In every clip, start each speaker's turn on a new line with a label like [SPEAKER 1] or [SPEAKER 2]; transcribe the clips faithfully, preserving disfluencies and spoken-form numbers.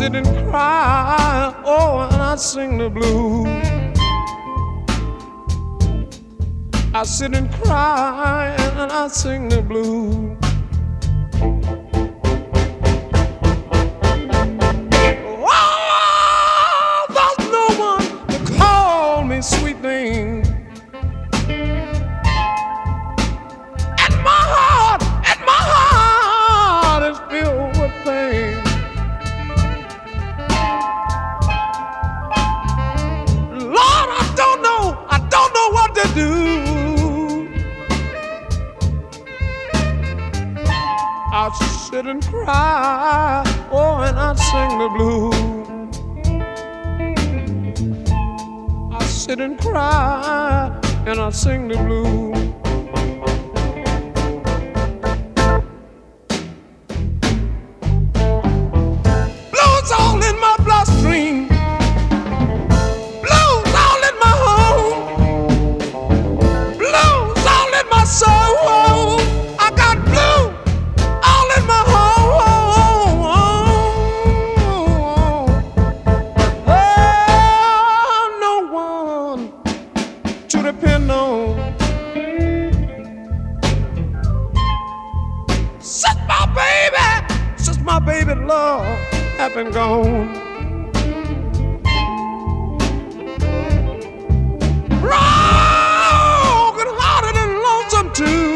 [SPEAKER 1] sit and cry, oh, and I sing the blues. I sit and cry and I sing the blues. Oh, there's no one to call me sweet thing. And my heart, and my heart is filled with pain. Lord, I don't know, I don't know what to do. I sit and cry, oh, and I sing the blues. I sit and cry, and I sing the blues. Blues all in my bloodstream. Blues all in my home. Blues all in my soul. I got blues all in my home. Oh, no one to depend on. Since my baby, since my baby love have been gone. Broken hearted and lonesome too.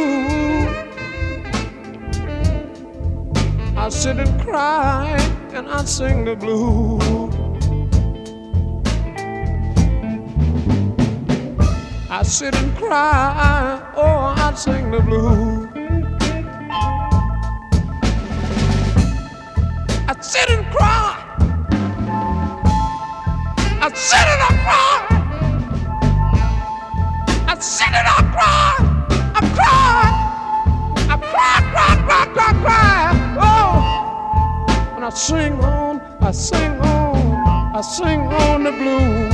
[SPEAKER 1] I sit and cry and I sing the blues. I sit and cry, oh, I sing the blues. I sit and cry. I sit and I cry. I sit and I cry. I cry. I cry, cry, cry, cry, cry. Oh, and I sing on, I sing on, I sing on the blues.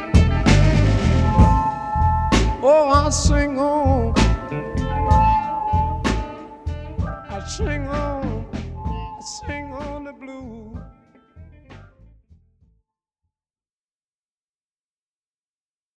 [SPEAKER 1] Oh, I sing on, I sing on, I sing